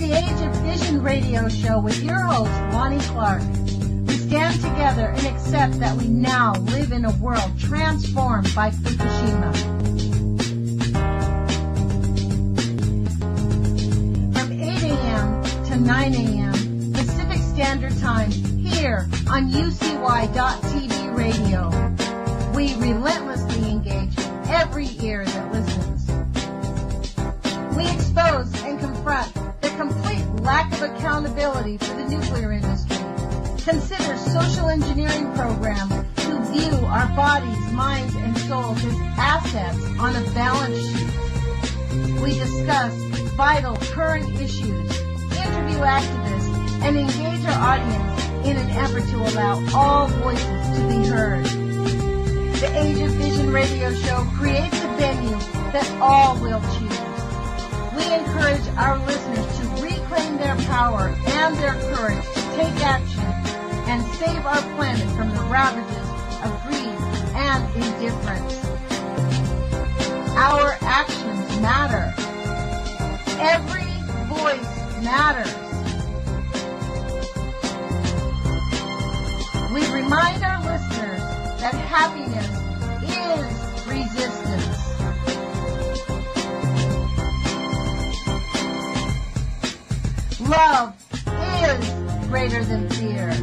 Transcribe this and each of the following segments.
the Age of Vision radio show with your host, Lonnie Clark. We stand together and accept that we now live in a world transformed by Fukushima. From 8 a.m. to 9 a.m. Pacific Standard Time here on UCY.TV radio. We relentlessly engage every ear that listens. We expose and confront the complete lack of accountability for the nuclear industry. Consider social engineering programs who view our bodies, minds, and souls as assets on a balance sheet. We discuss vital current issues, interview activists, and engage our audience in an effort to allow all voices to be heard. The Age of Vision radio show creates a venue that all will choose. We encourage our listeners to reclaim their power and their courage to take action and save our planet from the ravages of greed and indifference. Our actions matter. Every voice matters. We remind our listeners that happiness is resistance. Love is greater than fear.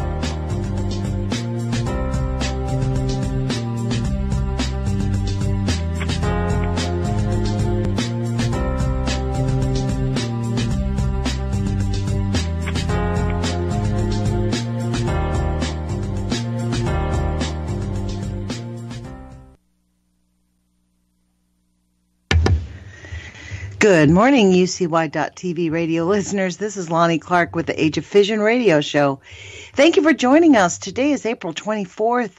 Good morning, UCY.TV radio listeners. This is Lonnie Clark with the Age of Vision radio show. Thank you for joining us. Today is April 24th,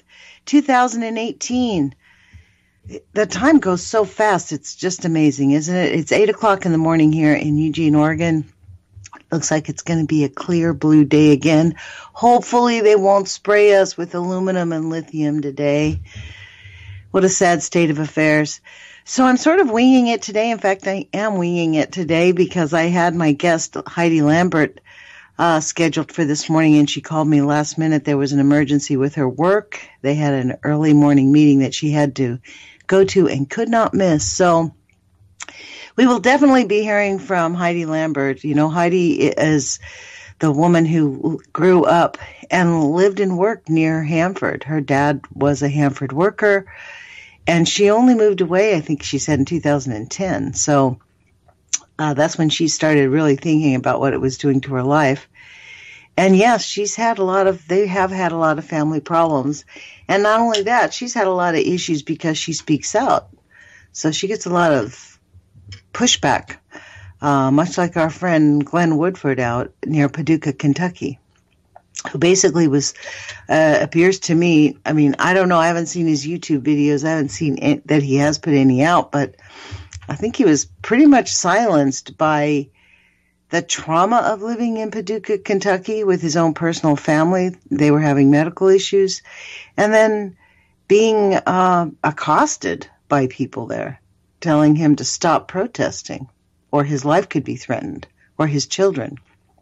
2018. The time goes so fast. It's just amazing, isn't it? It's 8 o'clock in the morning here in Eugene, Oregon. Looks like it's going to be a clear blue day again. Hopefully they won't spray us with aluminum and lithium today. What a sad state of affairs. So I'm sort of winging it today. In fact, I am winging it today because I had my guest, Heidi Lambert, scheduled for this morning, and she called me last minute. There was an emergency with her work. They had an early morning meeting that she had to go to and could not miss. So we will definitely be hearing from Heidi Lambert. You know, Heidi is the woman who grew up and lived and worked near Hanford. Her dad was a Hanford worker. And she only moved away, I think she said, in 2010. So that's when she started really thinking about what it was doing to her life. And yes, they have had a lot of family problems. And not only that, she's had a lot of issues because she speaks out. So she gets a lot of pushback, much like our friend Glenn Woodford out near Paducah, Kentucky, who basically appears to me, I mean, I don't know, I haven't seen his YouTube videos, I haven't seen that he has put any out, but I think he was pretty much silenced by the trauma of living in Paducah, Kentucky with his own personal family. They were having medical issues, and then being accosted by people there, telling him to stop protesting, or his life could be threatened, or his children.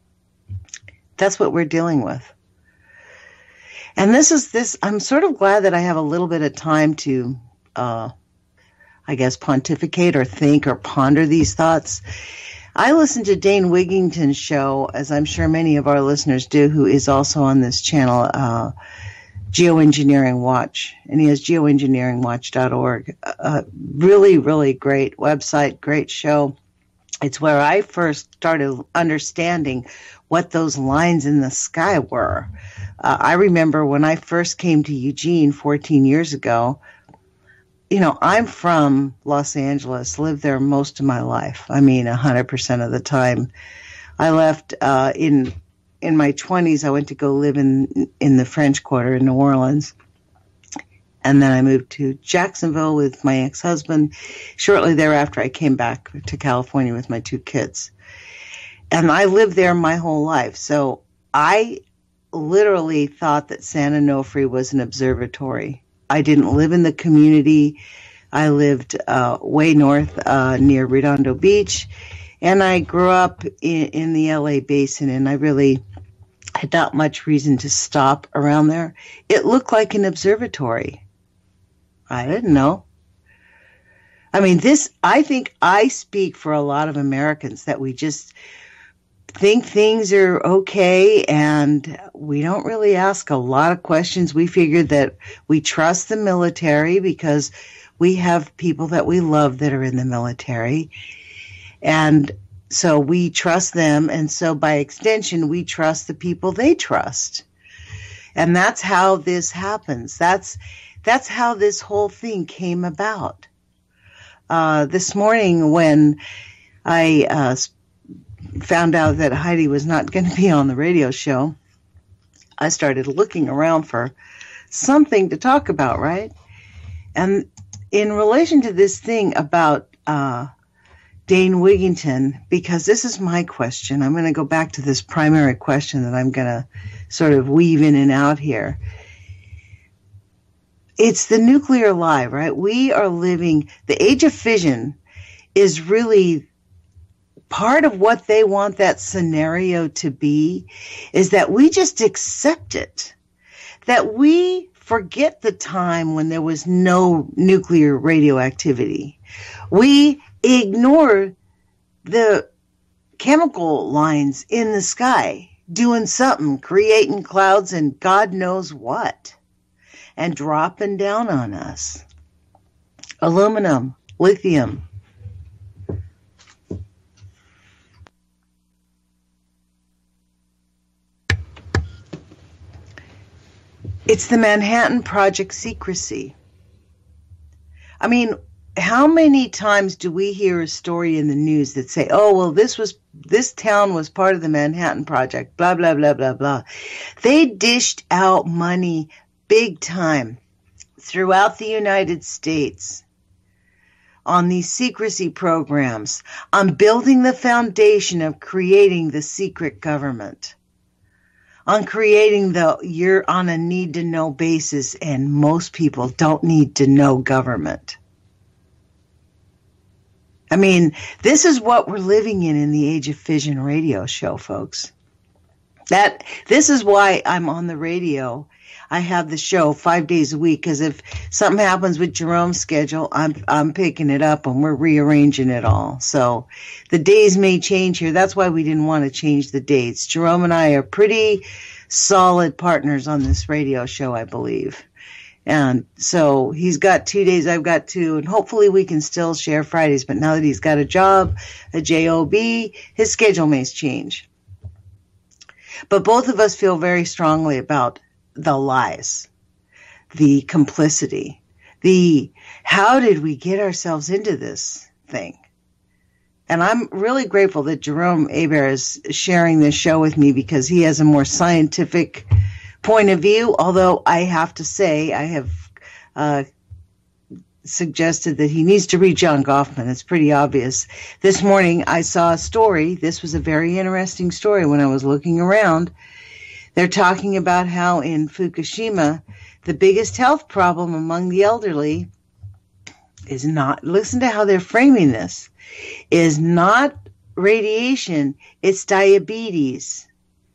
That's what we're dealing with. And I'm sort of glad that I have a little bit of time to, I guess, pontificate or think or ponder these thoughts. I listen to Dane Wigington's show, as I'm sure many of our listeners do, who is also on this channel, Geoengineering Watch, and he has geoengineeringwatch.org. Really, really great website, great show. It's where I first started understanding what those lines in the sky were. I remember when I first came to Eugene 14 years ago, you know, I'm from Los Angeles, lived there most of my life. I mean, 100% of the time. I left in my 20s. I went to go live in the French Quarter in New Orleans. And then I moved to Jacksonville with my ex-husband. Shortly thereafter, I came back to California with my two kids. And I lived there my whole life. So I literally thought that San Onofre was an observatory. I didn't live in the community. I lived way north near Redondo Beach. And I grew up in the LA basin, and I really had not much reason to stop around there. It looked like an observatory. I didn't know. I mean, I think I speak for a lot of Americans that we just think things are okay and we don't really ask a lot of questions. We figured that we trust the military because we have people that we love that are in the military. And so we trust them. And so by extension, we trust the people they trust. And that's how this happens. That's how this whole thing came about. This morning when I found out that Heidi was not going to be on the radio show, I started looking around for something to talk about, right? And in relation to this thing about Dane Wigington, because this is my question, I'm going to go back to this primary question that I'm going to sort of weave in and out here. It's the nuclear lie, right? We are living, the age of fission is really part of what they want that scenario to be, is that we just accept it, that we forget the time when there was no nuclear radioactivity. We ignore the chemical lines in the sky doing something, creating clouds and God knows what, and dropping down on us. Aluminum, lithium. It's the Manhattan Project secrecy. I mean, how many times do we hear a story in the news that say, oh, well, this town was part of the Manhattan Project, blah, blah, blah, blah, blah. They dished out money big time throughout the United States on these secrecy programs, on building the foundation of creating the secret government, on creating you're on a need-to-know basis, and most people don't need to know government. I mean, this is what we're living in the Age of Fission radio show, folks. This is why I'm on the radio. I have the show 5 days a week, because if something happens with Jerome's schedule, I'm picking it up and we're rearranging it all. So the days may change here. That's why we didn't want to change the dates. Jerome and I are pretty solid partners on this radio show, I believe. And so he's got 2 days, I've got 2, and hopefully we can still share Fridays. But now that he's got a job, a job, his schedule may change. But both of us feel very strongly about the lies, the complicity, how did we get ourselves into this thing? And I'm really grateful that Jerome Hebert is sharing this show with me, because he has a more scientific point of view, although I have to say I have suggested that he needs to read John Goffman. It's pretty obvious. This morning I saw a story. This was a very interesting story when I was looking around. They're talking about how in Fukushima, the biggest health problem among the elderly is not, listen to how they're framing this, is not radiation, it's diabetes.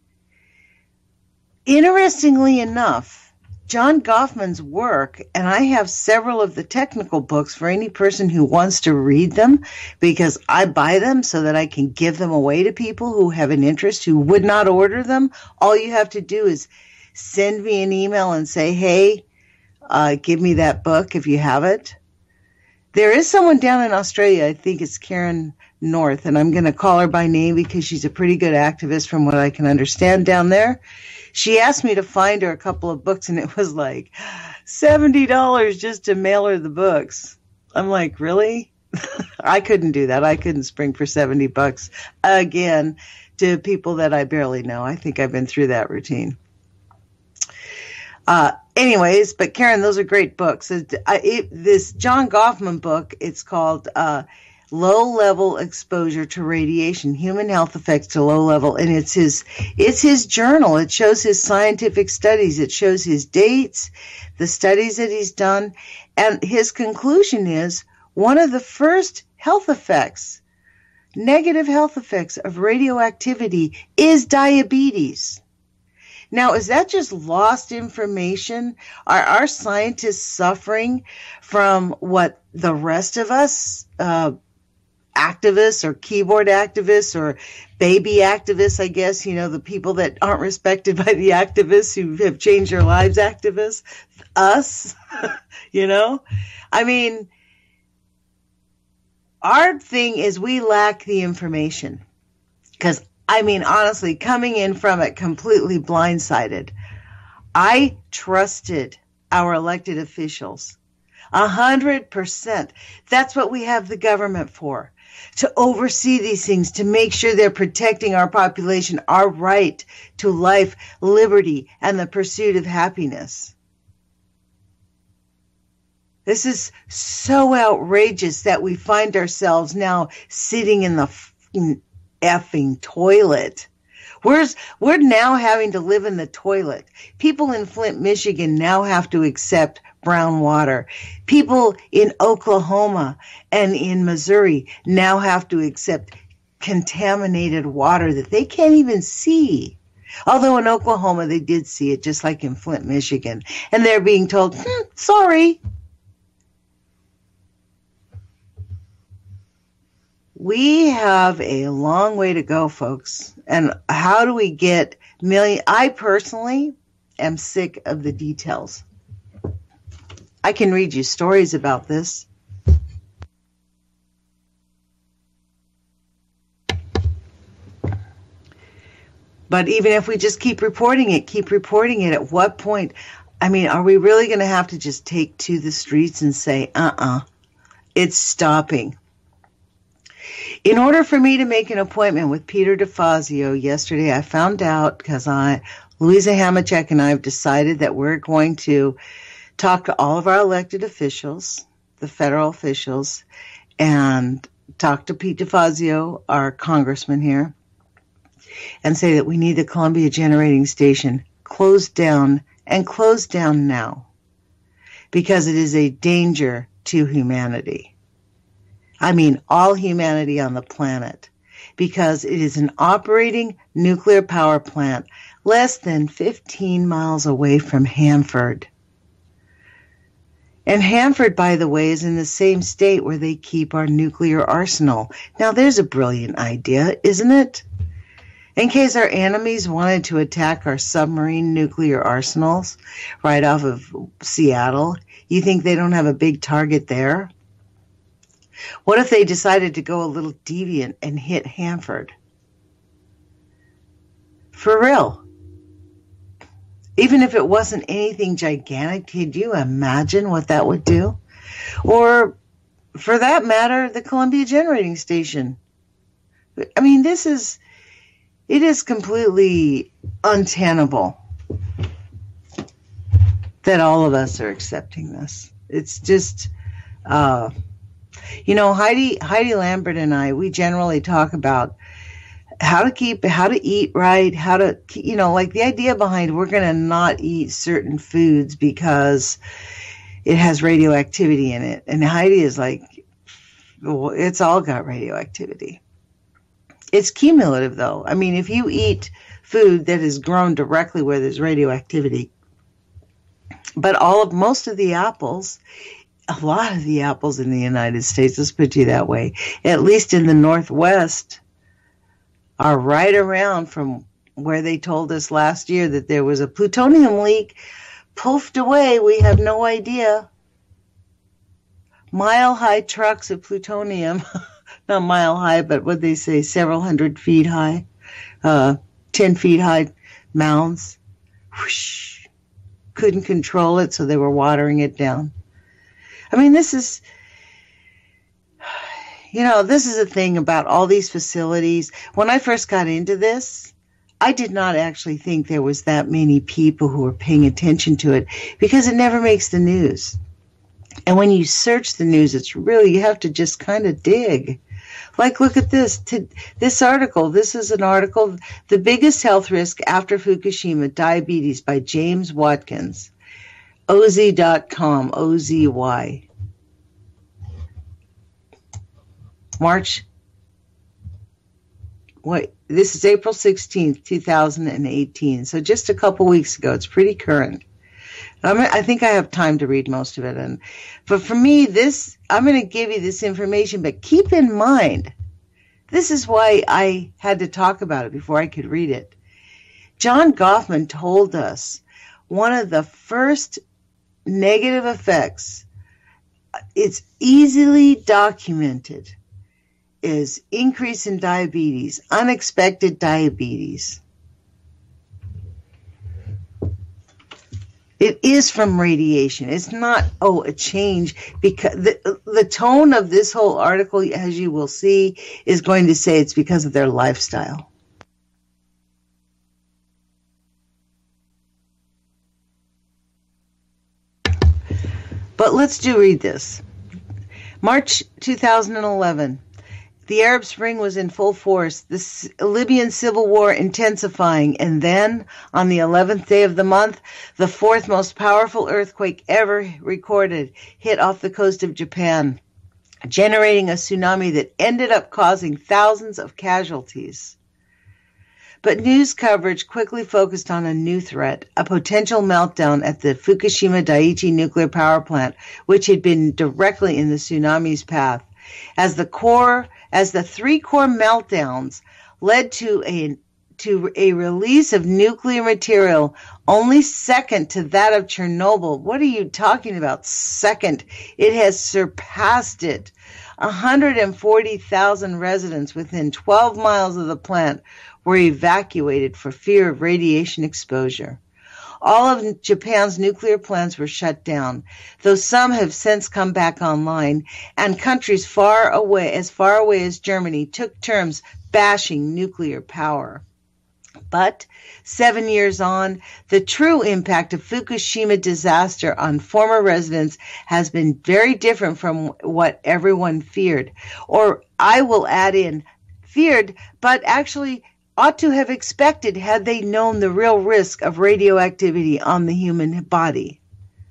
Interestingly enough, John Goffman's work, and I have several of the technical books for any person who wants to read them, because I buy them so that I can give them away to people who have an interest, who would not order them. All you have to do is send me an email and say, hey, give me that book if you have it. There is someone down in Australia, I think it's Karen North, and I'm going to call her by name because she's a pretty good activist from what I can understand down there. She asked me to find her a couple of books, and it was like $70 just to mail her the books. I'm like, really? I couldn't do that. I couldn't spring for $70 again to people that I barely know. I think I've been through that routine. Anyways, but Karen, those are great books. This John Goffman book, it's called Low-Level Exposure to Radiation, Human Health Effects to Low Level, and it's his journal. It shows his scientific studies. It shows his dates, the studies that he's done, and his conclusion is one of the first health effects negative health effects of radioactivity is diabetes. Now, is that just lost information? Are our scientists suffering from what the rest of us, activists or keyboard activists or baby activists, I guess, the people that aren't respected by the activists who have changed their lives activists, us, I mean, our thing is we lack the information. Because, honestly, coming in from it completely blindsided, I trusted our elected officials 100%. That's what we have the government for, to oversee these things, to make sure they're protecting our population, our right to life, liberty, and the pursuit of happiness. This is so outrageous that we find ourselves now sitting in the effing toilet. We're now having to live in the toilet. People in Flint, Michigan now have to accept brown water. People in Oklahoma and in Missouri now have to accept contaminated water that they can't even see. Although in Oklahoma they did see it, just like in Flint, Michigan. And they're being told, sorry. We have a long way to go, folks. And how do we get I personally am sick of the details. I can read you stories about this. But even if we just keep reporting it, at what point, are we really going to have to just take to the streets and say, it's stopping? In order for me to make an appointment with Peter DeFazio yesterday, I found out because Louisa Hamachek and I have decided that we're going to talk to all of our elected officials, the federal officials, and talk to Pete DeFazio, our congressman here, and say that we need the Columbia Generating Station closed down, and closed down now, because it is a danger to humanity. All humanity on the planet, because it is an operating nuclear power plant less than 15 miles away from Hanford. And Hanford, by the way, is in the same state where they keep our nuclear arsenal. Now, there's a brilliant idea, isn't it? In case our enemies wanted to attack our submarine nuclear arsenals right off of Seattle, you think they don't have a big target there? What if they decided to go a little deviant and hit Hanford? For real. Even if it wasn't anything gigantic, could you imagine what that would do? Or, for that matter, the Columbia Generating Station. It is completely untenable that all of us are accepting this. It's just, Heidi Lambert and I, we generally talk about how to eat right, like the idea behind we're going to not eat certain foods because it has radioactivity in it. And Heidi is like, well, it's all got radioactivity. It's cumulative, though. If you eat food that is grown directly where there's radioactivity, but most of the apples, a lot of the apples in the United States, let's put it that way, at least in the Northwest, are right around from where they told us last year that there was a plutonium leak. Poofed away, we have no idea. Mile-high trucks of plutonium, not mile high, but what they say, several hundred feet high, 10 feet high mounds. Whoosh. Couldn't control it, so they were watering it down. This is, this is the thing about all these facilities. When I first got into this, I did not actually think there was that many people who were paying attention to it because it never makes the news. And when you search the news, you have to just kind of dig. Like, look at this. This article. This is an article, The Biggest Health Risk After Fukushima, Diabetes by James Watkins. OZ.com, OZY. March This is April 16th, 2018. So just a couple weeks ago. It's pretty current. I think I have time to read most of it. But for me, I'm going to give you this information, but keep in mind, this is why I had to talk about it before I could read it. John Goffman told us one of the first negative effects, it's easily documented, is increase in diabetes, unexpected diabetes. It is from radiation. It's not, a change, because the tone of this whole article, as you will see, is going to say it's because of their lifestyle. But let's read this. March 2011. The Arab Spring was in full force, the Libyan civil war intensifying, and then, on the 11th day of the month, the fourth most powerful earthquake ever recorded hit off the coast of Japan, generating a tsunami that ended up causing thousands of casualties. But news coverage quickly focused on a new threat, a potential meltdown at the Fukushima Daiichi nuclear power plant, which had been directly in the tsunami's path. As the three core meltdowns led to a release of nuclear material only second to that of Chernobyl. What are you talking about? Second. It has surpassed it. 140,000 residents within 12 miles of the plant were evacuated for fear of radiation exposure. All of Japan's nuclear plants were shut down, though some have since come back online, and countries as far away as Germany took turns bashing nuclear power. But 7 years on, the true impact of Fukushima disaster on former residents has been very different from what everyone feared. Or I will add in, feared, but actually ought to have expected had they known the real risk of radioactivity on the human body.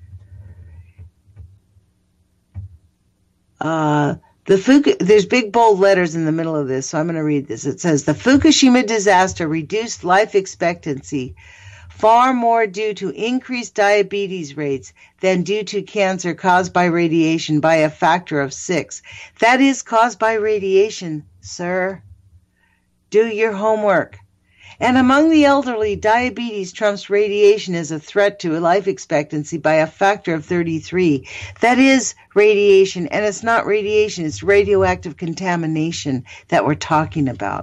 There's big bold letters in the middle of this, so I'm going to read this. It says, the Fukushima disaster reduced life expectancy far more due to increased diabetes rates than due to cancer caused by radiation by a factor of 6. That is caused by radiation, sir. Do your homework. And among the elderly, diabetes trumps radiation as a threat to life expectancy by a factor of 33. That is radiation, and it's not radiation, it's radioactive contamination that we're talking about.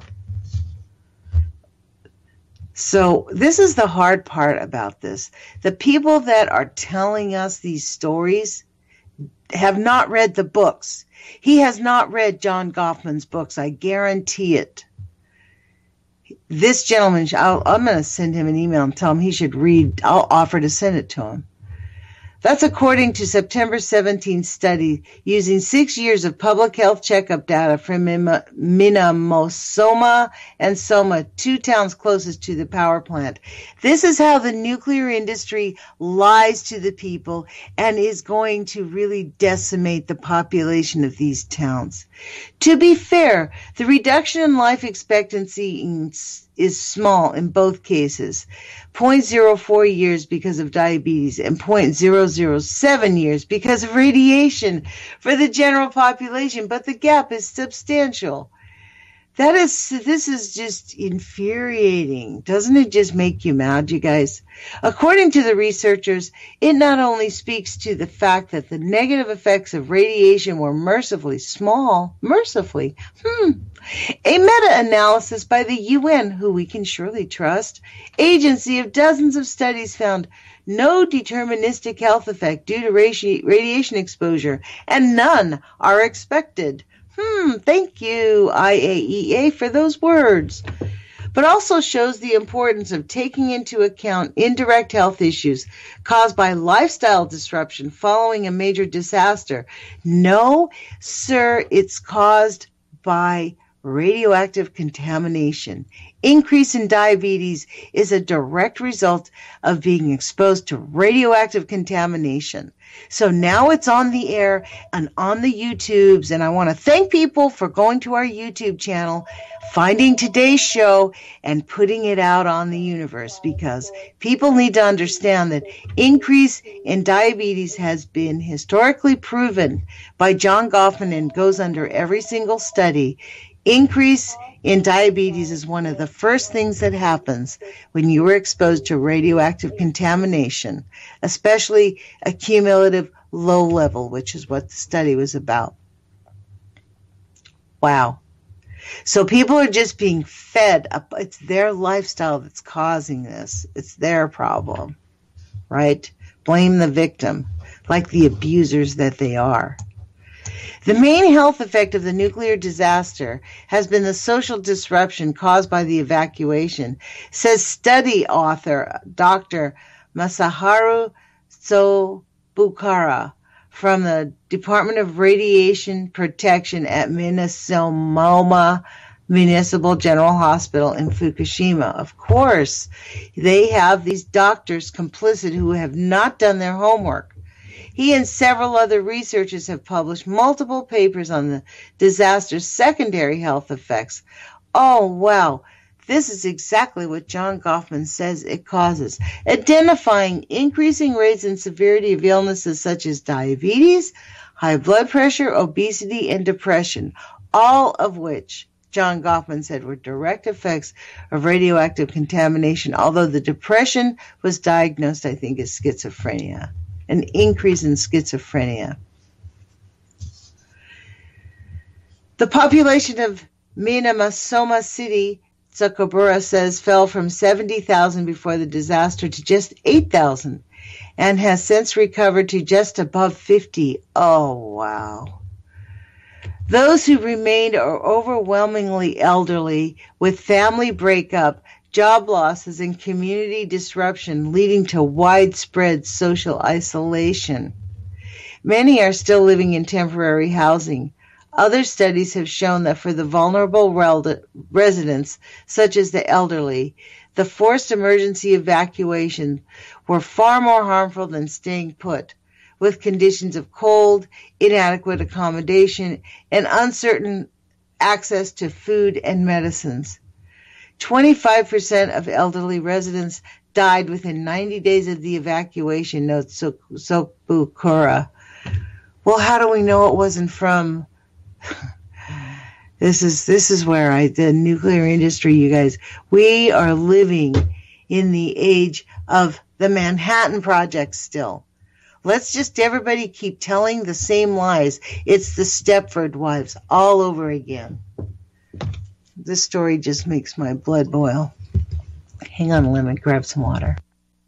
So this is the hard part about this. The people that are telling us these stories have not read the books. He has not read John Goffman's books, I guarantee it. This gentleman, I'm going to send him an email and tell him he should read. I'll offer to send it to him. That's according to September 17 study using 6 years of public health checkup data from Minamosoma and Soma, 2 towns closest to the power plant. This is how the nuclear industry lies to the people and is going to really decimate the population of these towns. To be fair, the reduction in life expectancy is small in both cases, 0.04 years because of diabetes and 0.007 years because of radiation for the general population, but the gap is substantial. This is just infuriating. Doesn't it just make you mad, you guys? According to the researchers, it not only speaks to the fact that the negative effects of radiation were mercifully small, a meta-analysis by the UN, who we can surely trust, agency of dozens of studies found no deterministic health effect due to radiation exposure, and none are expected. Thank you, IAEA, for those words. But also shows the importance of taking into account indirect health issues caused by lifestyle disruption following a major disaster. No, sir, it's caused by radioactive contamination. Increase in diabetes is a direct result of being exposed to radioactive contamination. So now it's on the air and on the YouTubes, and I want to thank people for going to our YouTube channel, finding today's show, and putting it out on the universe, because people need to understand that increase in diabetes has been historically proven by John Goffman and goes under every single study. Increase in diabetes is one of the first things that happens when you are exposed to radioactive contamination, especially a cumulative low level, which is what the study was about. Wow. So people are just being fed up. It's their lifestyle that's causing this. It's their problem, right? Blame the victim, like the abusers that they are. The main health effect of the nuclear disaster has been the social disruption caused by the evacuation, says study author Dr. Masaharu Sobukara from the Department of Radiation Protection at Minnesota Municipal General Hospital in Fukushima. Of course, they have these doctors complicit who have not done their homework. He and several other researchers have published multiple papers on the disaster's secondary health effects. Oh, wow. This is exactly what John Goffman says it causes, identifying increasing rates and severity of illnesses such as diabetes, high blood pressure, obesity, and depression, all of which John Goffman said were direct effects of radioactive contamination, although the depression was diagnosed, I think, as schizophrenia. An increase in schizophrenia. The population of Minnesota City, Sakabura says, fell from 70,000 before the disaster to just 8,000 and has since recovered to just above 50. Oh, wow. Those who remained are overwhelmingly elderly with family breakup, job losses, and community disruption, leading to widespread social isolation. Many are still living in temporary housing. Other studies have shown that for the vulnerable residents, such as the elderly, the forced emergency evacuations were far more harmful than staying put, with conditions of cold, inadequate accommodation, and uncertain access to food and medicines. 25% of elderly residents died within 90 days of the evacuation, notes Sobukara. Well, how do we know it wasn't from... This is where the nuclear industry, you guys, we are living in the age of the Manhattan Project still. Let's just everybody keep telling the same lies. It's the Stepford Wives all over again. This story just makes my blood boil. Hang on, let me grab some water.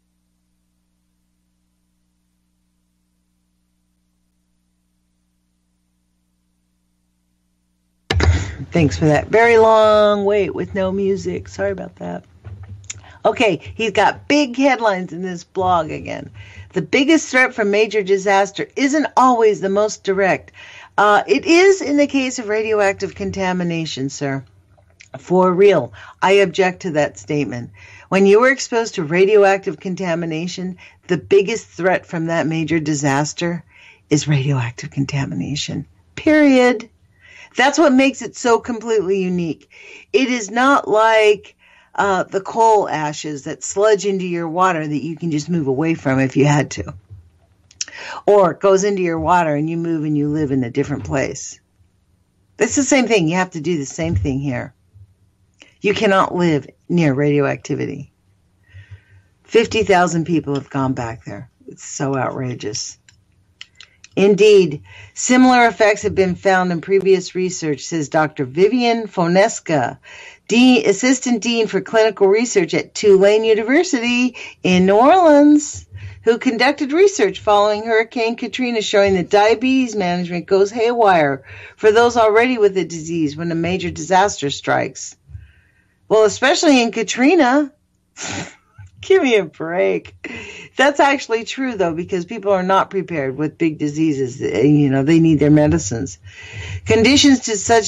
Thanks for that very long wait with no music. Sorry about that. Okay, he's got big headlines in this blog again. The biggest threat from major disaster isn't always the most direct. It is in the case of radioactive contamination, sir. For real, I object to that statement. When you are exposed to radioactive contamination, the biggest threat from that major disaster is radioactive contamination. Period. That's what makes it so completely unique. It is not like the coal ashes that sludge into your water that you can just move away from if you had to. Or it goes into your water and you move and you live in a different place. It's the same thing. You have to do the same thing here. You cannot live near radioactivity. 50,000 people have gone back there. It's so outrageous. Indeed, similar effects have been found in previous research, says Dr. Vivian Fonesca, Assistant Dean for Clinical Research at Tulane University in New Orleans, who conducted research following Hurricane Katrina showing that diabetes management goes haywire for those already with the disease when a major disaster strikes. Well, especially in Katrina. Give me a break. That's actually true, though, because people are not prepared with big diseases. You know, they need their medicines. Conditions to such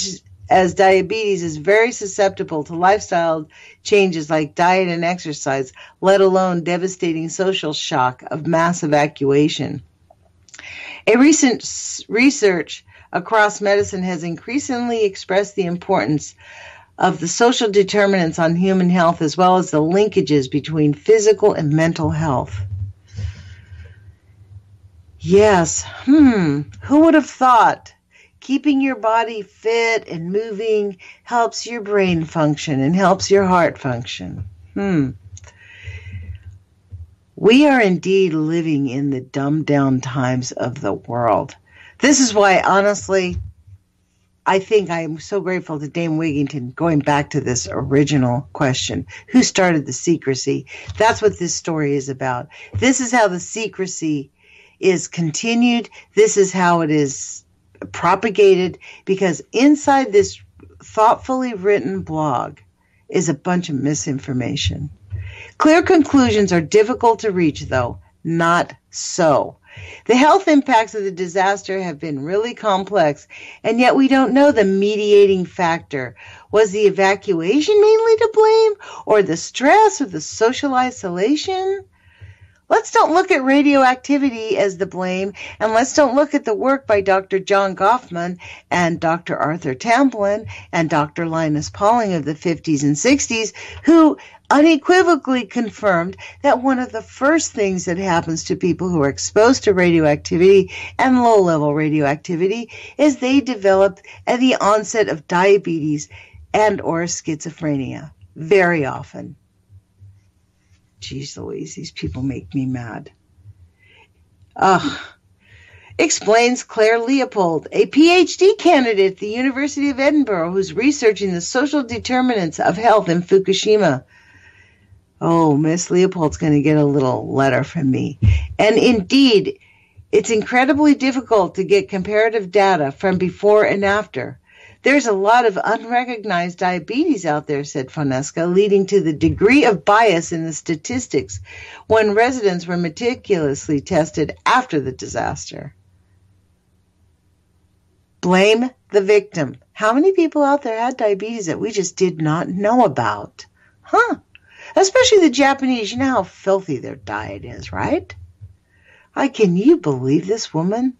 as diabetes is very susceptible to lifestyle changes like diet and exercise, let alone devastating social shock of mass evacuation. A recent research across medicine has increasingly expressed the importance of the social determinants on human health as well as the linkages between physical and mental health. Yes, who would have thought keeping your body fit and moving helps your brain function and helps your heart function? We are indeed living in the dumbed down times of the world. This is why, honestly, I think I'm so grateful to Dame Wigington going back to this original question. Who started the secrecy? That's what this story is about. This is how the secrecy is continued. This is how it is propagated, because inside this thoughtfully written blog is a bunch of misinformation. Clear conclusions are difficult to reach, though. Not so. The health impacts of the disaster have been really complex, and yet we don't know the mediating factor. Was the evacuation mainly to blame, or the stress, or the social isolation? Let's don't look at radioactivity as the blame, and let's don't look at the work by Dr. John Goffman and Dr. Arthur Tamplin and Dr. Linus Pauling of the 50s and 60s, who unequivocally confirmed that one of the first things that happens to people who are exposed to radioactivity and low-level radioactivity is they develop at the onset of diabetes and or schizophrenia, very often. Jeez Louise, these people make me mad. Explains Claire Leopold, a PhD candidate at the University of Edinburgh who's researching the social determinants of health in Fukushima. Oh, Miss Leopold's going to get a little letter from me. And indeed, it's incredibly difficult to get comparative data from before and after. There's a lot of unrecognized diabetes out there, said Fonesca, leading to the degree of bias in the statistics when residents were meticulously tested after the disaster. Blame the victim. How many people out there had diabetes that we just did not know about? Especially the Japanese. You know how filthy their diet is, right? Can you believe this woman?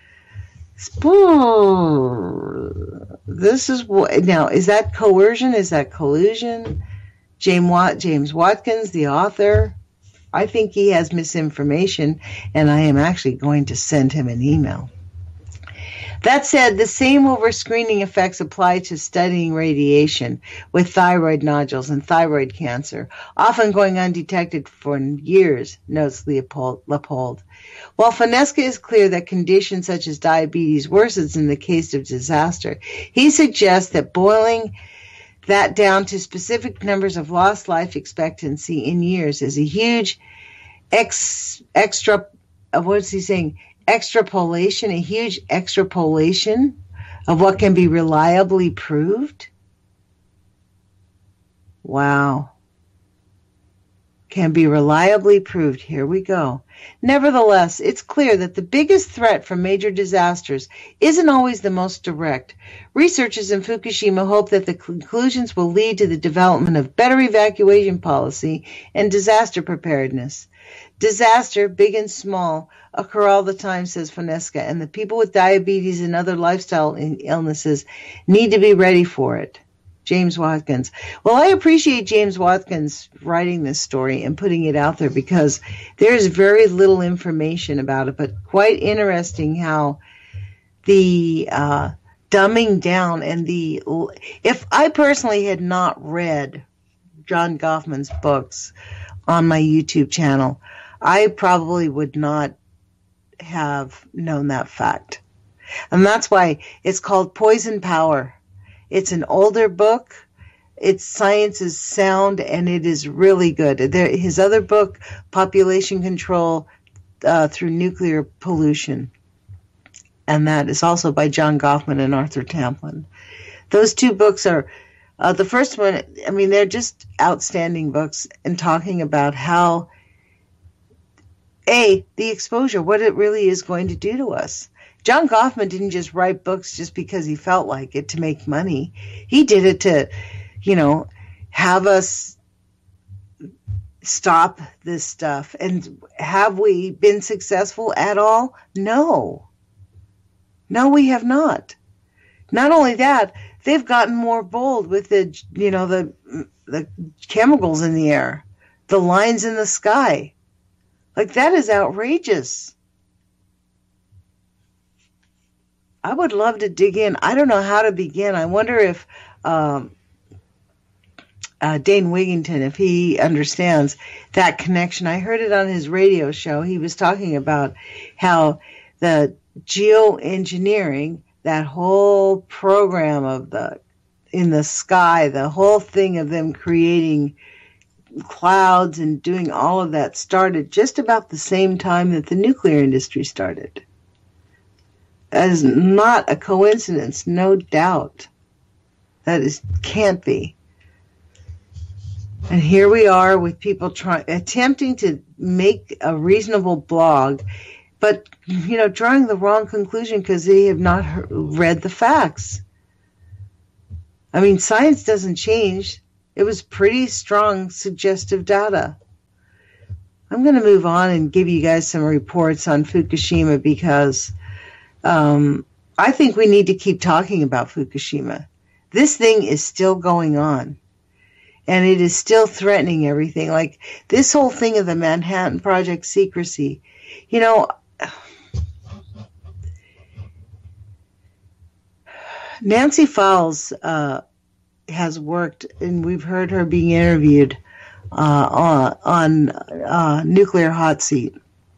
This is what now, is that coercion? Is that collusion? James Watkins, the author, I think he has misinformation, and I am actually going to send him an email. That said, the same overscreening effects apply to studying radiation with thyroid nodules and thyroid cancer, often going undetected for years, notes Leopold. While Fonesca is clear that conditions such as diabetes worsens in the case of disaster, he suggests that boiling that down to specific numbers of lost life expectancy in years is a huge extrapolation, a huge extrapolation of what can be reliably proved. Wow. Can be reliably proved. Here we go. Nevertheless, it's clear that the biggest threat from major disasters isn't always the most direct. Researchers in Fukushima hope that the conclusions will lead to the development of better evacuation policy and disaster preparedness. Disaster, big and small, occur all the time, says Fonesca, and the people with diabetes and other lifestyle illnesses need to be ready for it. James Watkins. Well, I appreciate James Watkins writing this story and putting it out there because there's very little information about it, but quite interesting how the dumbing down and if I personally had not read John Goffman's books on my YouTube channel, I probably would not have known that fact. And that's why it's called Poison Power. It's an older book. Its science is sound, and it is really good. His other book, Population Control Through Nuclear Pollution, and that is also by John Goffman and Arthur Tamplin. Those two books are, the first one, I mean, they're just outstanding books and talking about how, the exposure, what it really is going to do to us. John Goffman didn't just write books just because he felt like it to make money. He did it to, have us stop this stuff. And have we been successful at all? No. No, we have not. Not only that, they've gotten more bold with the chemicals in the air, the lines in the sky. Like, that is outrageous. I would love to dig in. I don't know how to begin. I wonder if Dane Wigington, if he understands that connection. I heard it on his radio show. He was talking about how the geoengineering, that whole program of in the sky, the whole thing of them creating clouds and doing all of that started just about the same time that the nuclear industry started. That is not a coincidence, no doubt. Can't be. And here we are with people attempting to make a reasonable blog, but, drawing the wrong conclusion because they have not read the facts. I mean, science doesn't change. It was pretty strong, suggestive data. I'm going to move on and give you guys some reports on Fukushima because I think we need to keep talking about Fukushima. This thing is still going on, and it is still threatening everything. Like this whole thing of the Manhattan Project secrecy, Nancy Fowles has worked, and we've heard her being interviewed on Nuclear Hot Seat.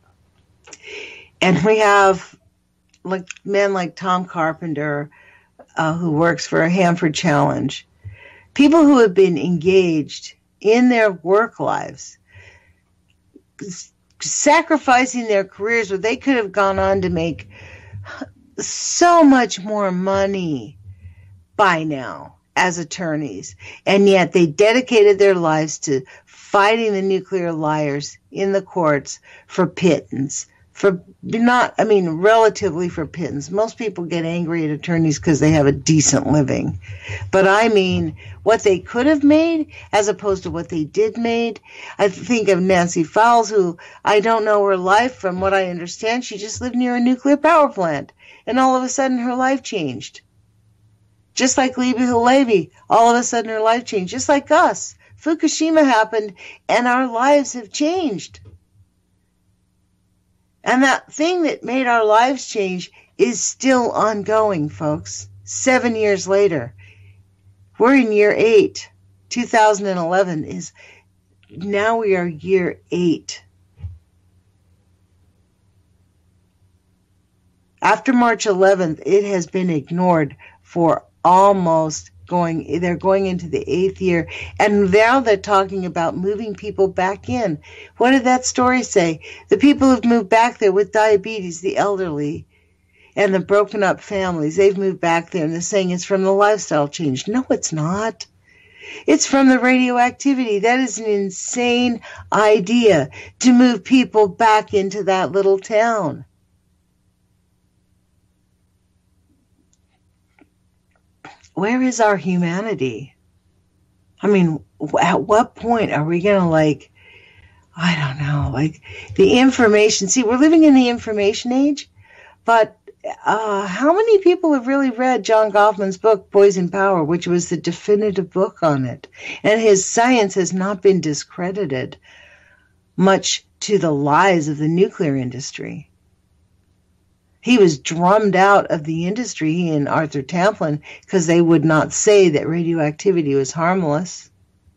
And we have men like Tom Carpenter, who works for Hanford Challenge, people who have been engaged in their work lives, sacrificing their careers where they could have gone on to make so much more money by now as attorneys, and yet they dedicated their lives to fighting the nuclear liars in the courts for pittance, relatively for pittance. Most people get angry at attorneys because they have a decent living. But I mean, what they could have made as opposed to what they did made. I think of Nancy Fowles, who I don't know her life. From what I understand, she just lived near a nuclear power plant. And all of a sudden her life changed. Just like Libby Halevi, all of a sudden her life changed. Just like us. Fukushima happened and our lives have changed. And that thing that made our lives change is still ongoing, folks. 7 years later. We're in year 8. 2011 is, now we are year 8. After March 11th, it has been ignored for almost they're going into the 8th year. And now they're talking about moving people back in. What did that story say? The people who've moved back there with diabetes, the elderly, and the broken up families, they've moved back there and they're saying it's from the lifestyle change. No, it's not. It's from the radioactivity. That is an insane idea to move people back into that little town. Where is our humanity? I mean, at what point are we going to I don't know, the information. See, we're living in the information age, but how many people have really read John Goffman's book, Poison Power, which was the definitive book on it? And his science has not been discredited, much to the lies of the nuclear industry. He was drummed out of the industry, he and Arthur Tamplin, because they would not say that radioactivity was harmless.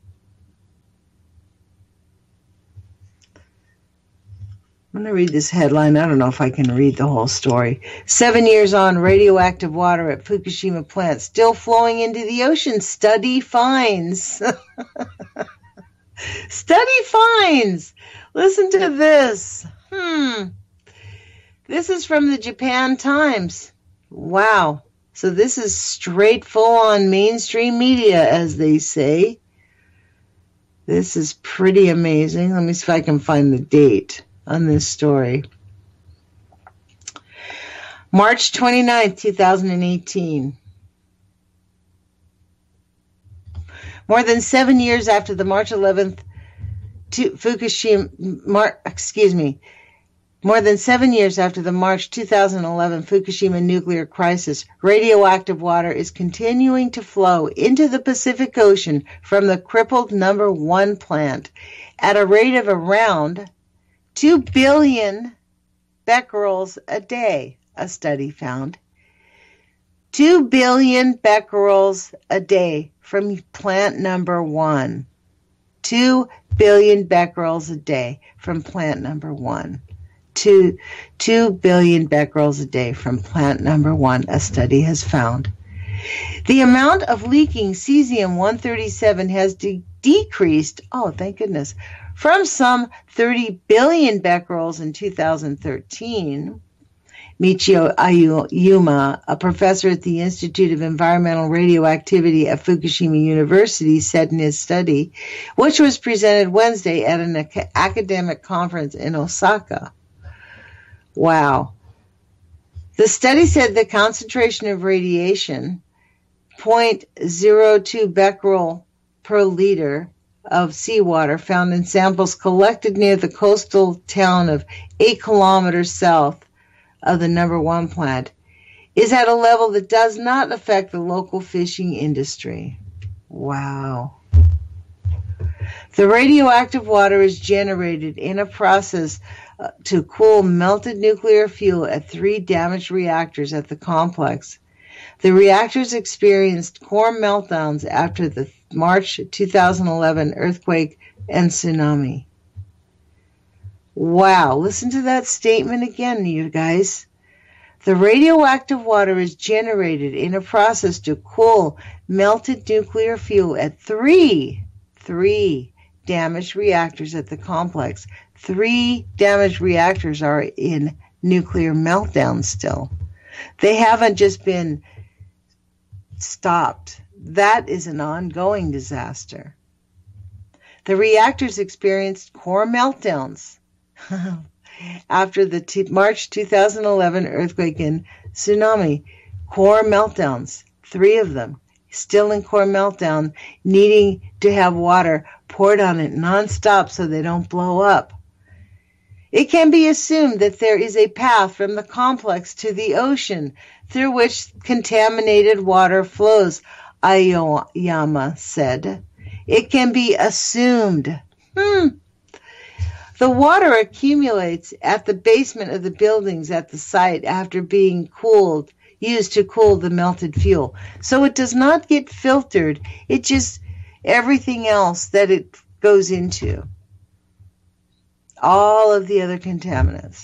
I'm going to read this headline. I don't know if I can read the whole story. 7 years on, radioactive water at Fukushima plant still flowing into the ocean. Study finds. Study finds. Listen to this. This is from the Japan Times. Wow. So this is straight full-on mainstream media, as they say. This is pretty amazing. Let me see if I can find the date on this story. March 29th, 2018. More than 7 years after the March 11th More than 7 years after the March 2011 Fukushima nuclear crisis, radioactive water is continuing to flow into the Pacific Ocean from the crippled number 1 plant at a rate of around 2 billion becquerels a day, a study found. 2 billion becquerels a day from plant number 1. 2 billion becquerels a day from plant number 1. 2 billion becquerels a day from plant number 1, a study has found. The amount of leaking cesium-137 has decreased, oh thank goodness, from some 30 billion becquerels in 2013. Michio Ayuma, a professor at the Institute of Environmental Radioactivity at Fukushima University, said in his study, which was presented Wednesday at an academic conference in Osaka. Wow. The study said the concentration of radiation, 0.02 becquerel per liter of seawater found in samples collected near the coastal town of 8 kilometers south of the number 1 plant, is at a level that does not affect the local fishing industry. Wow. The radioactive water is generated in a process to cool melted nuclear fuel at 3 damaged reactors at the complex. The reactors experienced core meltdowns after the March 2011 earthquake and tsunami. Wow, listen to that statement again, you guys. The radioactive water is generated in a process to cool melted nuclear fuel at three damaged reactors at the complex. 3 damaged reactors are in nuclear meltdown still. They haven't just been stopped. That is an ongoing disaster. The reactors experienced core meltdowns after the March 2011 earthquake and tsunami. Core meltdowns, 3 of them, still in core meltdown, needing to have water poured on it nonstop so they don't blow up. It can be assumed that there is a path from the complex to the ocean through which contaminated water flows, Ayama said. It can be assumed. The water accumulates at the basement of the buildings at the site after being used to cool the melted fuel. So it does not get filtered. It just, everything else that it goes into. All of the other contaminants.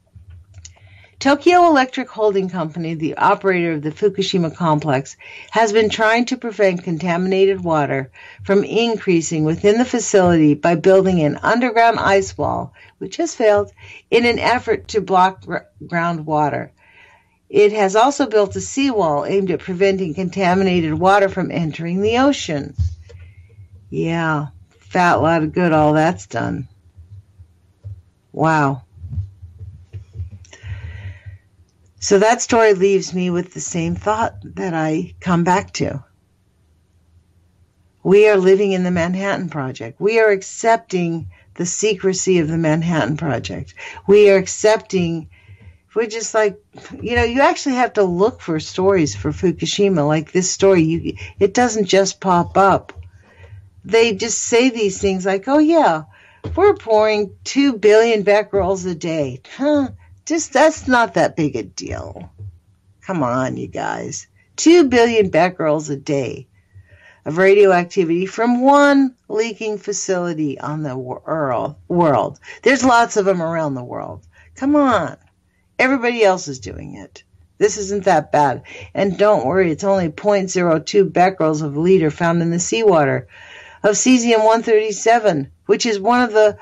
Tokyo Electric Holding Company, the operator of the Fukushima complex, has been trying to prevent contaminated water from increasing within the facility by building an underground ice wall, which has failed, in an effort to block groundwater. It has also built a seawall aimed at preventing contaminated water from entering the ocean. Yeah, fat lot of good all that's done. Wow. So that story leaves me with the same thought that I come back to. We are living in the Manhattan Project. We are accepting the secrecy of the Manhattan Project. We are accepting, we're just like, you actually have to look for stories for Fukushima. Like this story, it doesn't just pop up. They just say these things like, oh yeah, we're pouring 2 billion becquerels a day. That's not that big a deal. Come on, you guys. 2 billion becquerels a day of radioactivity from one leaking facility on the world. There's lots of them around the world. Come on. Everybody else is doing it. This isn't that bad. And don't worry, it's only 0.02 becquerels of a liter found in the seawater of cesium-137, which is one of the,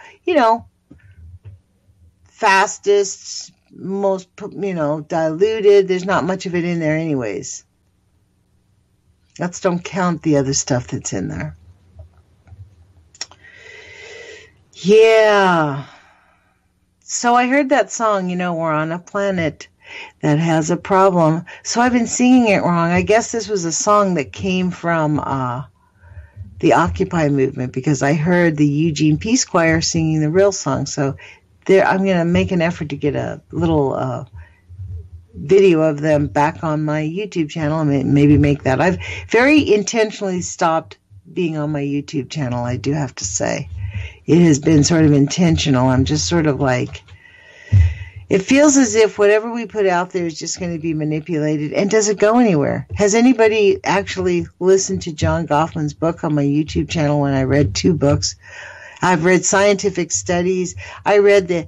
fastest, most, diluted. There's not much of it in there anyways. Let's don't count the other stuff that's in there. Yeah. So I heard that song, we're on a planet that has a problem. So I've been singing it wrong. I guess this was a song that came from the Occupy movement, because I heard the Eugene Peace Choir singing the real song. So I'm going to make an effort to get a little video of them back on my YouTube channel and maybe make that. I've very intentionally stopped being on my YouTube channel, I do have to say. It has been sort of intentional. I'm just sort of like, it feels as if whatever we put out there is just going to be manipulated. And does it go anywhere? Has anybody actually listened to John Goffman's book on my YouTube channel when I read 2 books? I've read scientific studies. I read the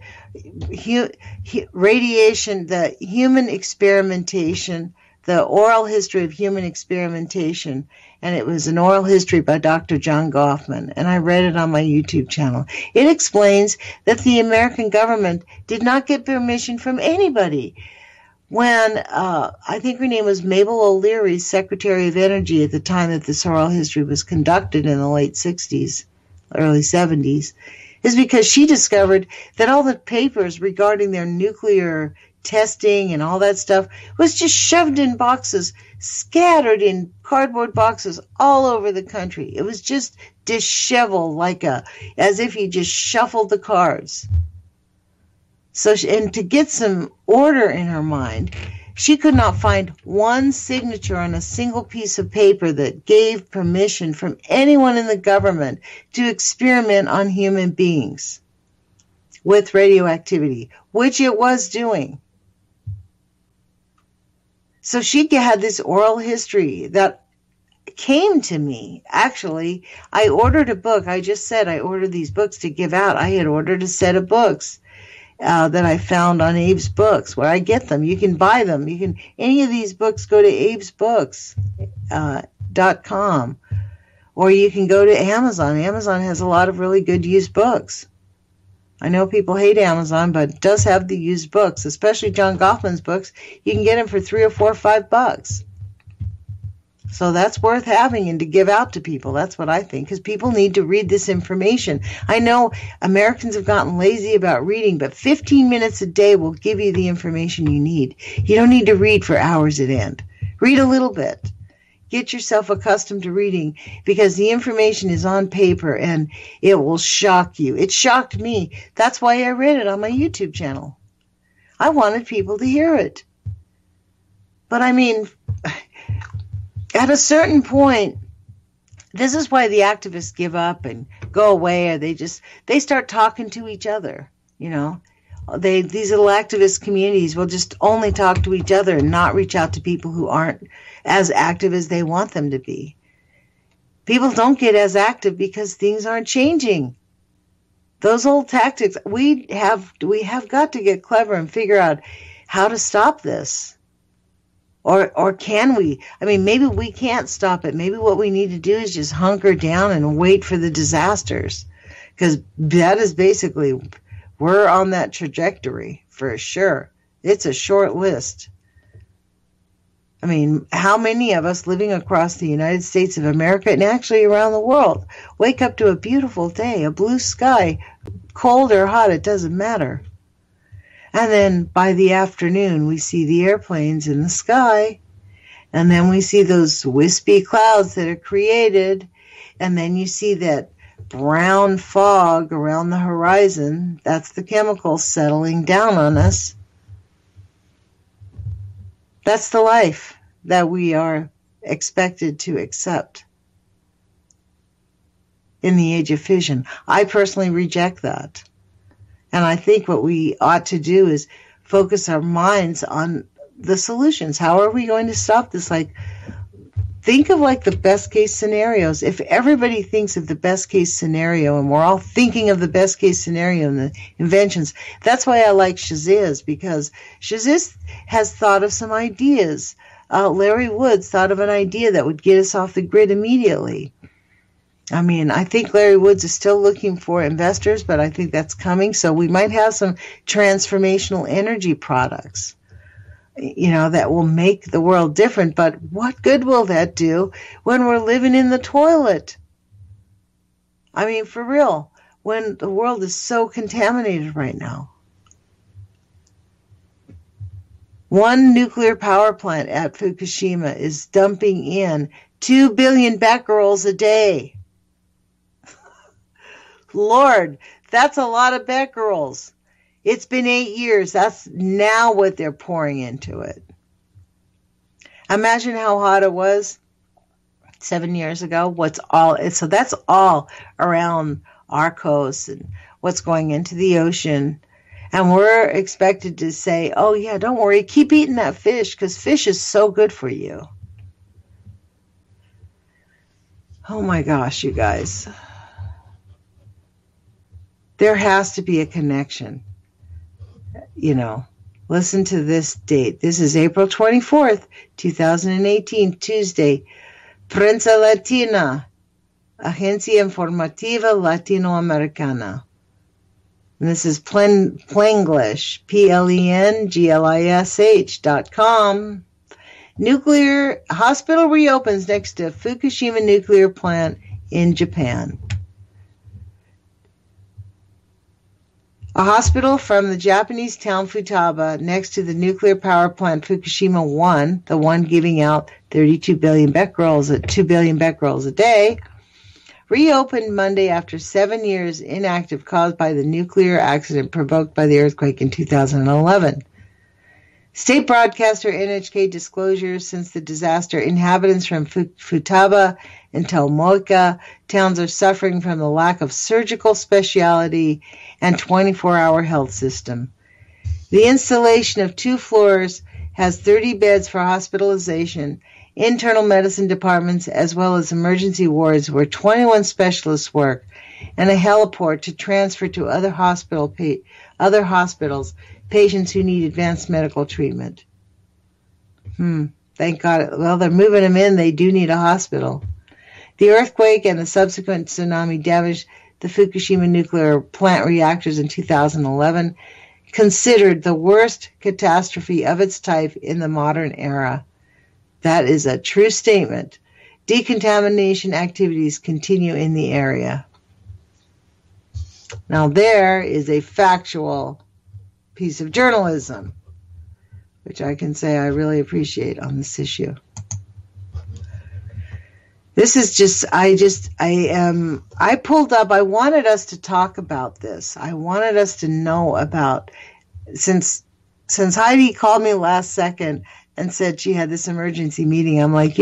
radiation, the human experimentation, the oral history of human experimentation, and it was an oral history by Dr. John Goffman, and I read it on my YouTube channel. It explains that the American government did not get permission from anybody. When, I think her name was Mabel O'Leary, Secretary of Energy at the time that this oral history was conducted in the late 60s, early 70s, is because she discovered that all the papers regarding their nuclear testing and all that stuff was just shoved in boxes, scattered in cardboard boxes all over the country. It was just disheveled, as if you just shuffled the cards. So, and to get some order in her mind, she could not find one signature on a single piece of paper that gave permission from anyone in the government to experiment on human beings with radioactivity, which it was doing. So she had this oral history that came to me. Actually, I ordered a book. I just said I ordered these books to give out. I had ordered a set of books that I found on Abe's Books, where I get them. You can buy them. Any of these books, go to abesbooks.com, or you can go to Amazon. Amazon has a lot of really good used books. I know people hate Amazon, but it does have the used books, especially John Goffman's books. You can get them for $3 or $4 or $5. So that's worth having and to give out to people. That's what I think, because people need to read this information. I know Americans have gotten lazy about reading, but 15 minutes a day will give you the information you need. You don't need to read for hours at end. Read a little bit. Get yourself accustomed to reading, because the information is on paper and it will shock you. It shocked me. That's why I read it on my YouTube channel. I wanted people to hear it. But I mean, at a certain point, this is why the activists give up and go away, or they start talking to each other, you know. These little activist communities will just only talk to each other and not reach out to people who aren't as active as they want them to be. People don't get as active because things aren't changing. Those old tactics, we have got to get clever and figure out how to stop this. Or can we? I mean, maybe we can't stop it. Maybe what we need to do is just hunker down and wait for the disasters. Because that is basically, we're on that trajectory for sure. It's a short list. I mean, how many of us living across the United States of America and actually around the world wake up to a beautiful day, a blue sky, cold or hot, it doesn't matter. And then by the afternoon, we see the airplanes in the sky, and then we see those wispy clouds that are created, and then you see that brown fog around the horizon. That's the chemicals settling down on us. That's the life that we are expected to accept in the age of fission. I personally reject that. And I think what we ought to do is focus our minds on the solutions. How are we going to stop this? Think of the best case scenarios. If everybody thinks of the best case scenario, and we're all thinking of the best case scenario and the inventions, that's why I like Shaziz, because Shaziz has thought of some ideas. Larry Woods thought of an idea that would get us off the grid immediately. I mean, I think Larry Woods is still looking for investors, but I think that's coming. So we might have some transformational energy products, you know, that will make the world different. But what good will that do when we're living in the toilet? I mean, for real, when the world is so contaminated right now. One nuclear power plant at Fukushima is dumping in 2 billion becquerels a day. Lord, that's a lot of becquerels. It's been 8 years. That's now what they're pouring into it. Imagine how hot it was 7 years ago. So that's all around our coast and what's going into the ocean. And we're expected to say, oh yeah, don't worry, keep eating that fish because fish is so good for you. Oh my gosh, you guys. There has to be a connection. Listen to this date. This is April 24th, 2018, Tuesday. Prensa Latina, Agencia Informativa Latinoamericana. And this is Plenglish, PLENGLISH.com. Nuclear hospital reopens next to Fukushima nuclear plant in Japan. A hospital from the Japanese town Futaba next to the nuclear power plant Fukushima 1, the one giving out 32 billion becquerels at 2 billion becquerels a day, reopened Monday after 7 years inactive caused by the nuclear accident provoked by the earthquake in 2011. State broadcaster NHK disclosures since the disaster, inhabitants from Futaba and Tomoka towns are suffering from the lack of surgical specialty and 24-hour health system. The installation of 2 floors has 30 beds for hospitalization, internal medicine departments, as well as emergency wards where 21 specialists work, and a heliport to transfer to other hospitals patients who need advanced medical treatment. Thank God. Well, they're moving them in. They do need a hospital. The earthquake and the subsequent tsunami damaged the Fukushima nuclear plant reactors in 2011, considered the worst catastrophe of its type in the modern era. That is a true statement. Decontamination activities continue in the area. Now there is a factual piece of journalism, which I can say I really appreciate on this issue. This is just, I pulled up, I wanted us to talk about this. I wanted us to know about, since Heidi called me last second and said she had this emergency meeting, I'm like,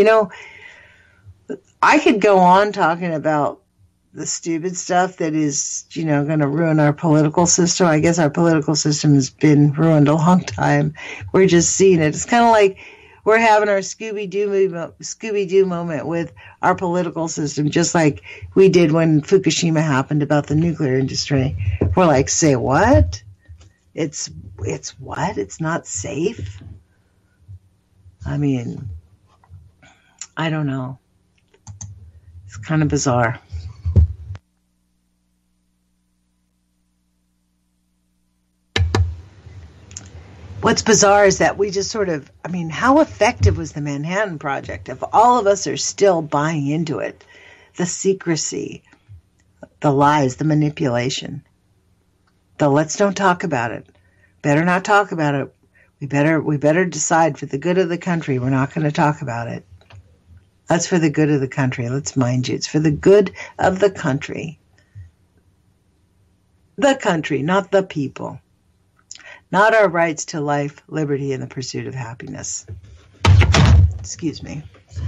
I could go on talking about the stupid stuff that is, going to ruin our political system. I guess our political system has been ruined a long time. We're just seeing it. It's kind of like we're having our Scooby-Doo moment with our political system, just like we did when Fukushima happened about the nuclear industry. We're like, say what? It's what? It's not safe? I mean, I don't know. It's kind of bizarre. What's bizarre is that we just sort of, how effective was the Manhattan Project if all of us are still buying into it? The secrecy, the lies, the manipulation. The let's don't talk about it. Better not talk about it. We better decide for the good of the country we're not going to talk about it. That's for the good of the country. Let's mind you, it's for the good of the country. The country, not the people. Not our rights to life, liberty, and the pursuit of happiness. Excuse me.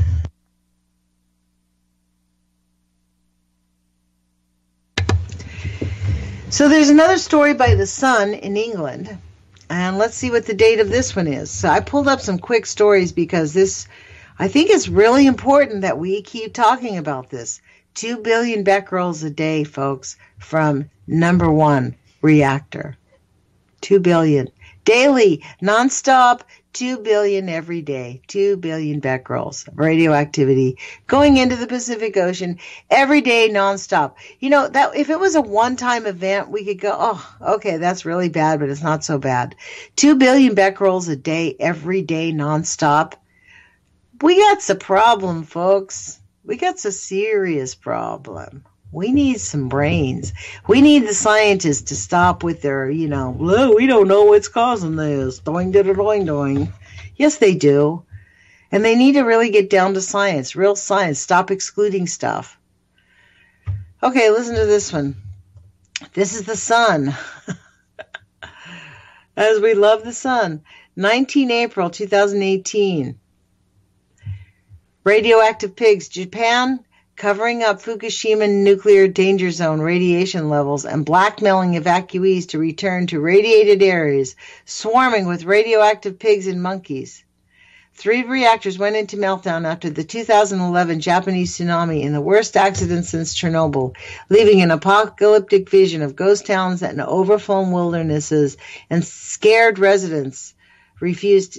So there's another story by The Sun in England, and let's see what the date of this one is. So I pulled up some quick stories because this, I think it's really important that we keep talking about this. 2 billion becquerels a day, folks, from number 1 reactor. 2 billion. Daily, nonstop, 2 billion every day. 2 billion becquerels of radioactivity going into the Pacific Ocean every day, nonstop. That if it was a one-time event, we could go, oh, okay, that's really bad, but it's not so bad. 2 billion becquerels a day, every day, nonstop. We got a problem, folks. We got a serious problem. We need some brains. We need the scientists to stop with their, well, we don't know what's causing this. Doing, doing, doing. Yes, they do. And they need to really get down to science, real science. Stop excluding stuff. Okay, listen to this one. This is the sun. As we love the sun. 19 April 2018. Radioactive pigs. Japan covering up Fukushima nuclear danger zone radiation levels and blackmailing evacuees to return to radiated areas, swarming with radioactive pigs and monkeys. 3 reactors went into meltdown after the 2011 Japanese tsunami in the worst accident since Chernobyl, leaving an apocalyptic vision of ghost towns and overflown wildernesses, and scared residents refused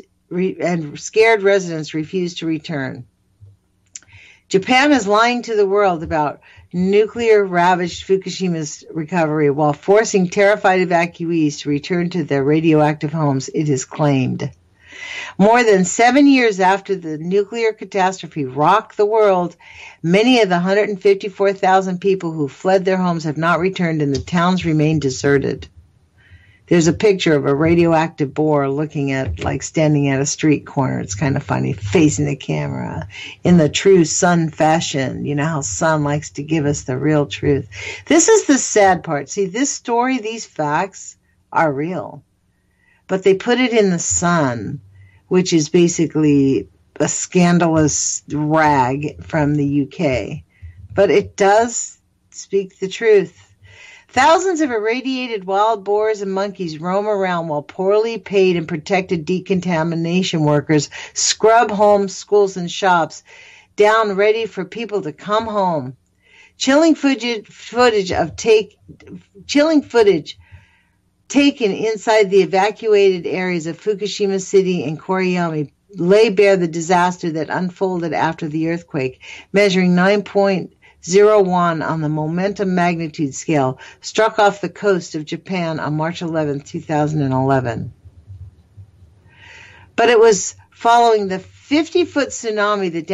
to return. Japan is lying to the world about nuclear-ravaged Fukushima's recovery while forcing terrified evacuees to return to their radioactive homes, it is claimed. More than 7 years after the nuclear catastrophe rocked the world, many of the 154,000 people who fled their homes have not returned, and the towns remain deserted. There's a picture of a radioactive boar standing at a street corner. It's kind of funny, facing the camera in the true Sun fashion. You know how Sun likes to give us the real truth. This is the sad part. See, this story, these facts are real. But they put it in the Sun, which is basically a scandalous rag from the UK. But it does speak the truth. Thousands of irradiated wild boars and monkeys roam around while poorly paid and protected decontamination workers scrub homes, schools, and shops down ready for people to come home. Chilling footage taken inside the evacuated areas of Fukushima City and Koriyama lay bare the disaster that unfolded after the earthquake, measuring 9.01 on the momentum magnitude scale, struck off the coast of Japan on March 11, 2011. But it was following the 50-foot tsunami that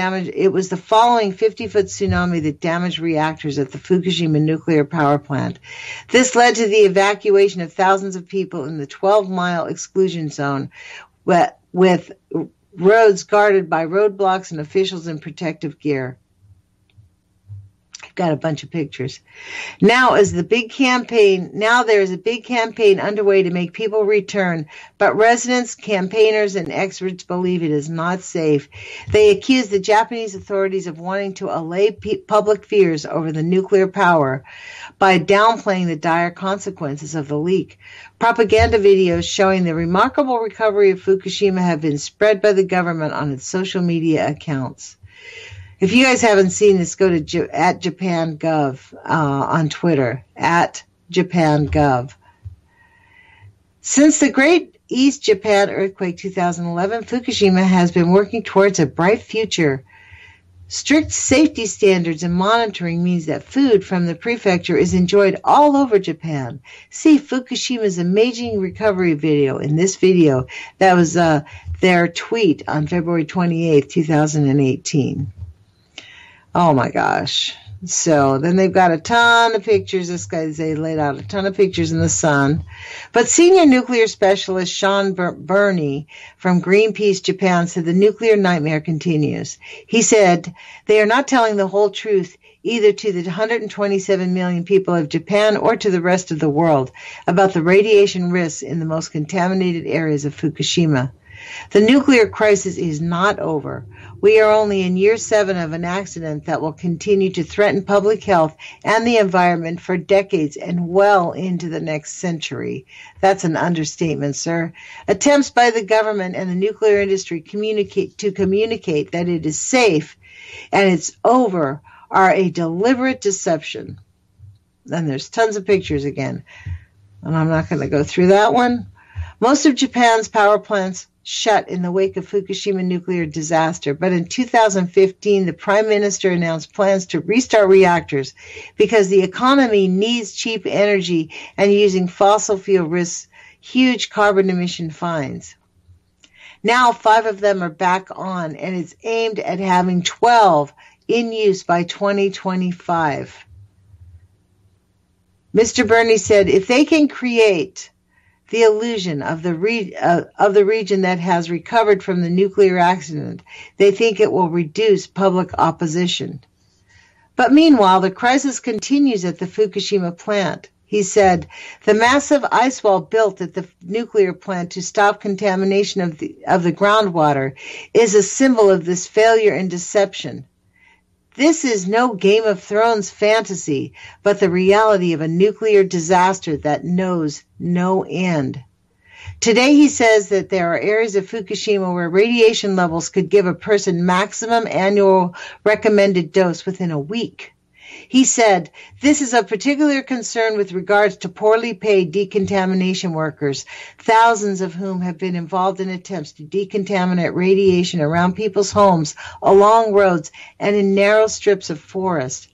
damaged reactors at the Fukushima nuclear power plant. This led to the evacuation of thousands of people in the 12-mile exclusion zone, with roads guarded by roadblocks and officials in protective gear. I've got a bunch of pictures. Now there's a big campaign underway to make people return, but residents, campaigners, and experts believe it is not safe. They accuse the Japanese authorities of wanting to allay public fears over the nuclear power by downplaying the dire consequences of the leak. Propaganda videos showing the remarkable recovery of Fukushima have been spread by the government on its social media accounts. If you guys haven't seen this, go to @JapanGov on Twitter, @JapanGov. Since the Great East Japan earthquake 2011, Fukushima has been working towards a bright future. Strict safety standards and monitoring means that food from the prefecture is enjoyed all over Japan. See Fukushima's amazing recovery video in this video. That was their tweet on February 28th, 2018. Oh my gosh. So then they've got a ton of pictures. They laid out a ton of pictures in the sun. But senior nuclear specialist Sean Burney from Greenpeace Japan said the nuclear nightmare continues. He said they are not telling the whole truth either to the 127 million people of Japan or to the rest of the world about the radiation risks in the most contaminated areas of Fukushima. The nuclear crisis is not over. We are only in year 7 of an accident that will continue to threaten public health and the environment for decades and well into the next century. That's an understatement, sir. Attempts by the government and the nuclear industry to communicate that it is safe and it's over are a deliberate deception. And there's tons of pictures again. And I'm not going to go through that one. Most of Japan's power plants shut in the wake of Fukushima nuclear disaster, but in 2015, the Prime Minister announced plans to restart reactors because the economy needs cheap energy and using fossil fuel risks huge carbon emission fines. Now 5 of them are back on, and it's aimed at having 12 in use by 2025. Mr. Burney said, if they can create the illusion of the region that has recovered from the nuclear accident, they think it will reduce public opposition. But meanwhile, the crisis continues at the Fukushima plant. He said, the massive ice wall built at the nuclear plant to stop contamination of the groundwater is a symbol of this failure and deception. This is no Game of Thrones fantasy, but the reality of a nuclear disaster that knows no end. Today he says that there are areas of Fukushima where radiation levels could give a person maximum annual recommended dose within a week. He said, this is of particular concern with regards to poorly paid decontamination workers, thousands of whom have been involved in attempts to decontaminate radiation around people's homes, along roads, and in narrow strips of forest.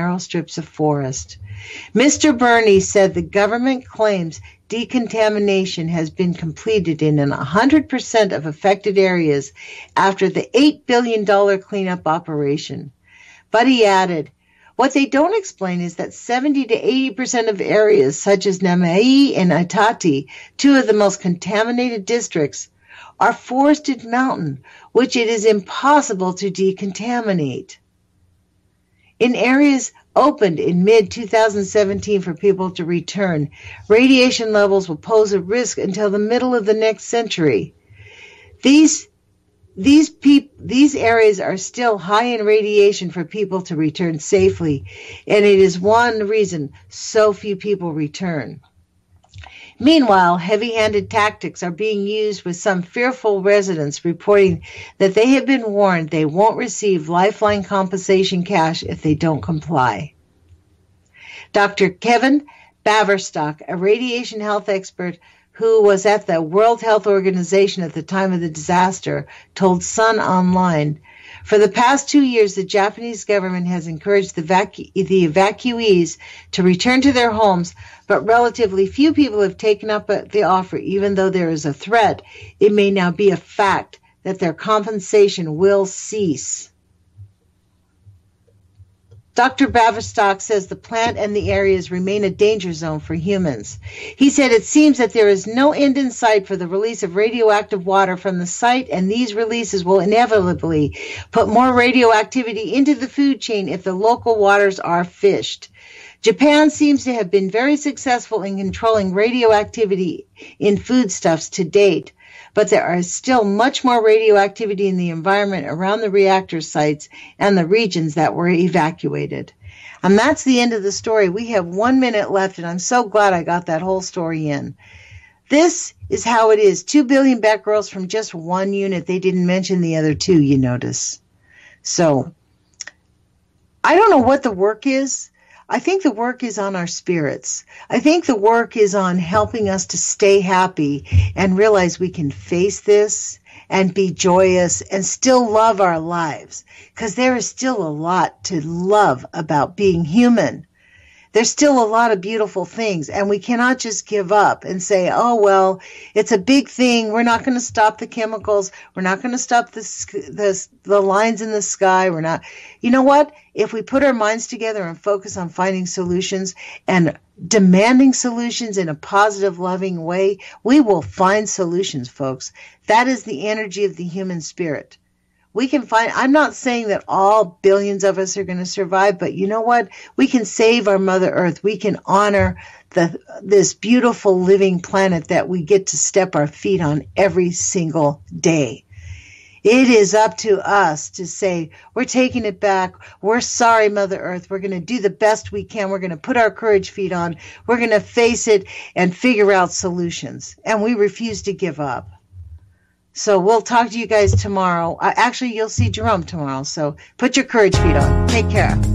Mr. Burney said the government claims decontamination has been completed in 100% of affected areas after the $8 billion cleanup operation. But he added, what they don't explain is that 70 to 80% of areas such as Namai and Itati, two of the most contaminated districts, are forested mountain, which it is impossible to decontaminate. In areas opened in mid-2017 for people to return, radiation levels will pose a risk until the middle of the next century. These areas are still high in radiation for people to return safely, and it is one reason so few people return. Meanwhile, heavy-handed tactics are being used, with some fearful residents reporting that they have been warned they won't receive lifeline compensation cash if they don't comply. Dr. Kevin Baverstock, a radiation health expert who was at the World Health Organization at the time of the disaster, told Sun Online, for the past 2 years, the Japanese government has encouraged the evacuees to return to their homes, but relatively few people have taken up the offer, even though there is a threat. It may now be a fact that their compensation will cease. Dr. Baverstock says the plant and the areas remain a danger zone for humans. He said it seems that there is no end in sight for the release of radioactive water from the site, and these releases will inevitably put more radioactivity into the food chain if the local waters are fished. Japan seems to have been very successful in controlling radioactivity in foodstuffs to date, but there is still much more radioactivity in the environment around the reactor sites and the regions that were evacuated. And that's the end of the story. We have 1 minute left, and I'm so glad I got that whole story in. This is how it is. 2 billion becquerels from just one unit. They didn't mention the other two, you notice. So, I don't know what the work is. I think the work is on our spirits. I think the work is on helping us to stay happy and realize we can face this and be joyous and still love our lives, because there is still a lot to love about being human. There's still a lot of beautiful things, and we cannot just give up and say, oh, well, it's a big thing. We're not going to stop the chemicals. We're not going to stop the lines in the sky. We're not. You know what? If we put our minds together and focus on finding solutions and demanding solutions in a positive, loving way, we will find solutions, folks. That is the energy of the human spirit. We can find, I'm not saying that all billions of us are going to survive, but you know what? We can save our Mother Earth. We can honor this beautiful living planet that we get to step our feet on every single day. It is up to us to say, we're taking it back. We're sorry, Mother Earth. We're going to do the best we can. We're going to put our courage feet on. We're going to face it and figure out solutions. And we refuse to give up. So we'll talk to you guys tomorrow. Actually, you'll see Jerome tomorrow. So put your courage feet on. Take care.